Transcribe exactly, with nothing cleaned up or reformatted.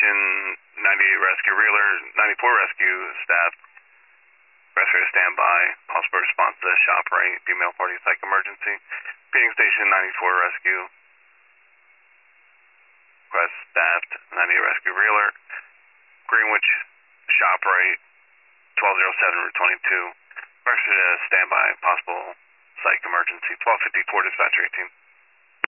Station, ninety-eight Rescue Reeler, ninety-four Rescue staff. Rescue standby. Possible response to shop right. Female party psych emergency. Phoenix Station, ninety-four Rescue. Request staffed, ninety-eight Rescue Reeler. Greenwich, shop right. twelve oh seven Route twenty-two. Rescue standby. Possible psych emergency. twelve fifty-four dispatcher eighteen.